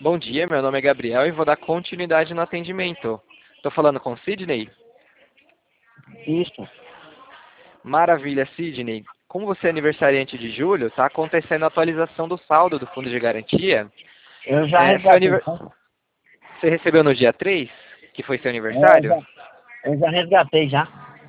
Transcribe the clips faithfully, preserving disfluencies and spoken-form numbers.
Bom dia, meu nome é Gabriel e vou dar continuidade no atendimento. Estou falando com Sidney? Isso. Maravilha, Sidney. Como você é aniversariante de julho, está acontecendo a atualização do saldo do fundo de garantia. Eu já É, seu resgatei, aniver- tá? Você recebeu no dia três, que foi seu É, eu aniversário? já, eu já resgatei já.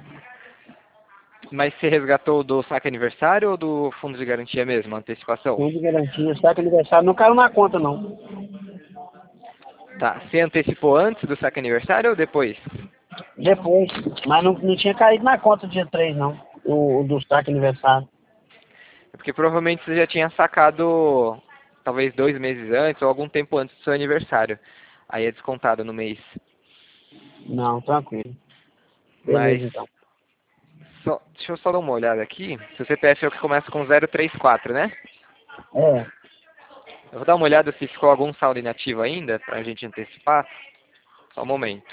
Mas você resgatou do saque aniversário ou do fundo de garantia mesmo, antecipação? Fundo de garantia, sabe que aniversário não caiu na conta, não. Tá. Você antecipou antes do saque aniversário ou depois? Depois. Mas não, não tinha caído na conta dia três, não. O, o do saque aniversário. É porque provavelmente você já tinha sacado talvez dois meses antes ou algum tempo antes do seu aniversário. Aí é descontado no mês. Não, tranquilo. Mas Beleza, então. só- deixa eu só dar uma olhada aqui. Seu C P F é o que começa com zero três quatro, né? É. Eu vou dar uma olhada se ficou algum saldo inativo ainda, pra gente antecipar. Só um momento.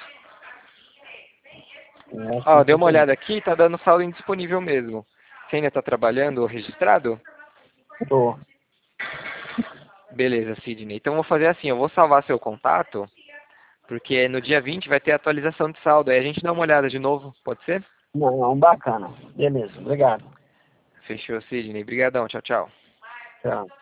Eu acho Ó, que dei uma fica aí. olhada aqui, tá dando saldo indisponível mesmo. Você ainda tá trabalhando ou registrado? Tô. Beleza, Sidney. Então eu vou fazer assim, eu vou salvar seu contato, porque no dia vinte vai ter atualização de saldo. Aí a gente dá uma olhada de novo, pode ser? Não, não, bacana. Beleza, obrigado. Fechou, Sidney. Obrigadão, tchau, tchau. Tchau.